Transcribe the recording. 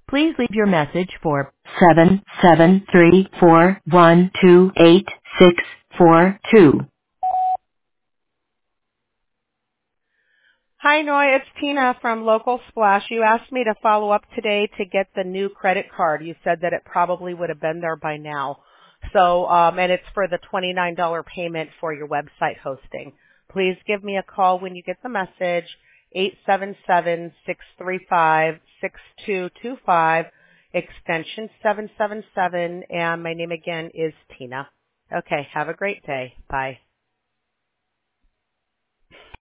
Please leave your message for 77341286642. Hi, Noy. It's Tina from Local Splash. You asked me to follow up today to get the new credit card. You said that it probably would have been there by now. So, and it's for the $29 payment for your website hosting. Please give me a call when you get the message, 877-635-6225, extension 777, and my name again is Tina. Okay, have a great day. Bye.